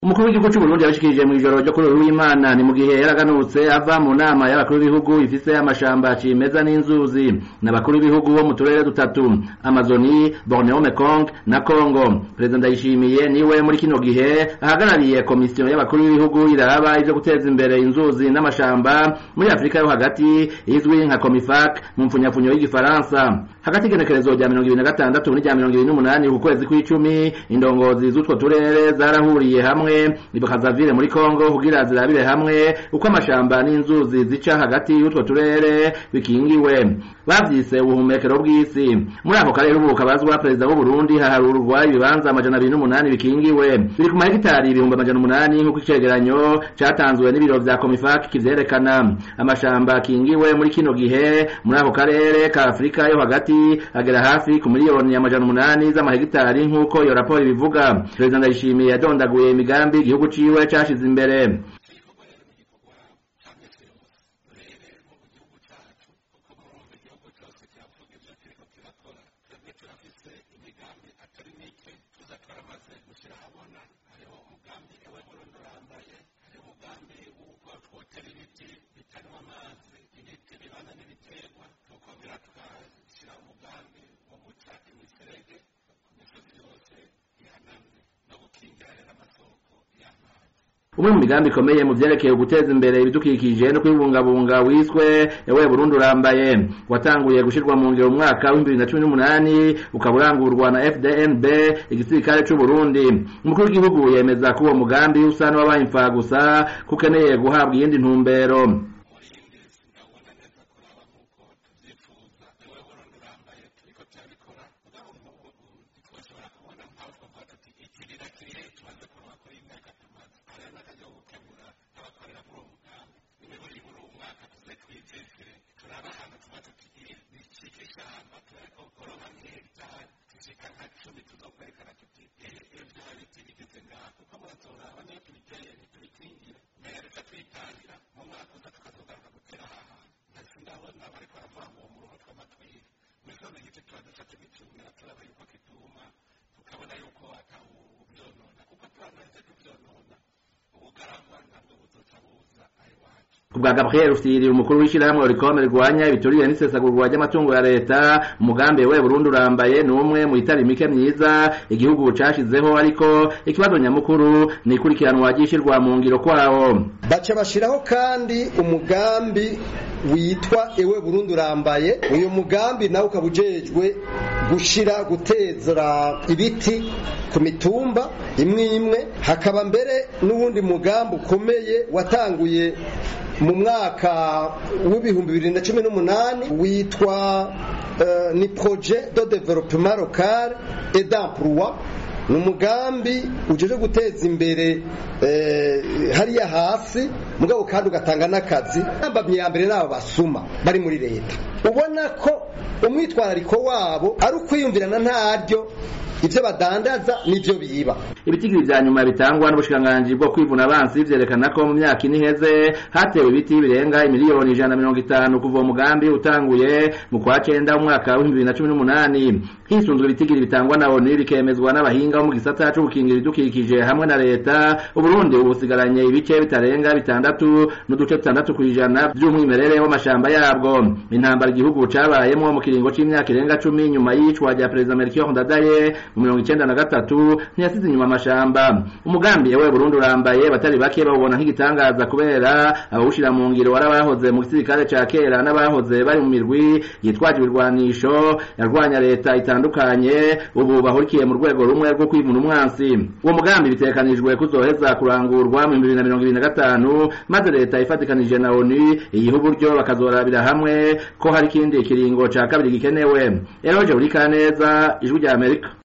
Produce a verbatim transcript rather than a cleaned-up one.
Umukuru w'igihugu cy'u Burundi yabishikirije mu ijoro ryo kuri Uwimana ni mu gihe yaraganutse ava mu nama y'abakuru b'ibihugu ifise amashamba cimeza n'inzuzi n'abakuru b'ibihugu bo mu turere dutatu Amazoni, Borneo, Mekong na Congo. President Ndayishimiye niwe muri kino gihe ahagarariye komisiyo y'abakuru b'ibihugu iraba ivyo guteza imbere inzuzi n'amashamba muri Afrika yo hagati izwi nka COMIFAC mu mfunyafunyo y'igifaransa. Hagati igenekerezo rya mirongo ibiri na gatandatu n'irya mirongo ibiri n'umunani ku kwezi kw'icumi indongozi z'utwo turere zarahuriye hamwe Ibukazavire muri Congo kugira zirabire hamwe uko amashamba n'inzuzi zica hagati y'utwo turere bikingiwe. Bavyise ubuhumekero bw'isi. Muri ako karere ubu kabazwa Perezida w'u Burundi haharurwa ibibanza amajana abiri n'umunani bikingiwe biri ku mahegitari ibihumbi amajana umunani nk'uko icegeranyo catanzwe n'ibiro vya COMIFAC kivyerekana. Amashamba akingiwe muri kino gihe muri ako karere ka Afrika yo hagati agera hafi ku miliyoni amajana umunani z'amahegitari nk'uko iyo raporo ibivuga. Perezida Ndayishimiye yadondaguye imigambi igihugu ciwe cashize imbere. Umwe mu migambi ikomeye mu vyerekeye guteza imbere ibidukikije no kwibungabunga wiswe Ewe Burundi urambaye watanguye gushirwa mu ngiro mu mwaka wa bibiri na cumi n'umunani ukaburangurwa na F D N B igisirikare c'u Burundi. Umukuru w'igihugu yemeza ko uwo mugambi usa n'uwabaye imfa gusa kukeneye guhabwa iyindi ntumbero. Kubwa Gabriel Rufyiri umukuru w'ishirahamwe Oricome rigwanya ibiturire n'isesagurwa ry'amatungo ya leta umugambi Ewe Burundi urambaye numwe mu itari mike myiza igihugu cashizeho ariko ikibazo nyamukuru ni ikurikiranwa ryishirwa mu ngiro kwawo. Baca bashiraho kandi umugambi witwa Ewe Burundi urambaye. Uyu mugambi nawe ukabujejwe gushira gutezera ibiti ku mitumba imwe imwe, hakaba mbere n'ubundi mugambi ukomeye watanguye mu mwaka w'ibihumbi bibiri na cumi n'umunani witwa uh, ni projet de développement local et d'emploi. Ni umugambi ujeje guteza imbere eh, hariya hasi mugabo kandi ugatanga n'akazi. Ambamye ya mbere nabo basuma bari muri leta ubona ko umwitwarariko wabo ari ukwiyumvirana ntaryo ivyo badandaza nivyo biba. Ibitigiri vya nyuma bitangwa n'ubushikiranganji bwo kwivuna abansi vyerekana ko mu myaka iniheze hatewe ibiti birenga miliyoni ijana na mirongo itanu kuva umugambi utanguye mu kwa cenda umwaka wa bibiri na cumi n'umunani. Hisunzwe ibitigiri bitangwa na O N U bikemezwa n'abahinga bo mu gisata cyo gukingira ibidukikije hamwe na leta, Uburundi ubusigaranye ibice bitarenga bitandatu n'uduce tutandatu kwijana by'umwimerere w'amashamba yabwo. Intambara igihugu cabayemo mu kiringo c'imyaka irenga cumi nyuma y'icwa rya Perezida Melchior Ndadaye mu mirongo icenda na gatatu ntiyasize inyuma amashamba. Umugambi Ewe Burundi urambaye batari bake bawubona nk'igitangaza kubera abawushira mu ngiro warabahoze mu gisirikare ca kera n'abahoze bari mu mirwi yitwaje ibirwanisho yarwanya leta itandukanye ubu bahurikiye mu rwego rumwe rwo kwivuna umwansi. Uwo mugambi bitekanijwe kuzoheza kurangurwa mu bibiri na mirongo ibiri na gatanu maze leta ifatikanije na O N U iyiha uburyo bakazorabira hamwe ko hari ikindi kiringo ca kabiri gikenewe. Eroje Urikaneza, Ijwi rya Amerika.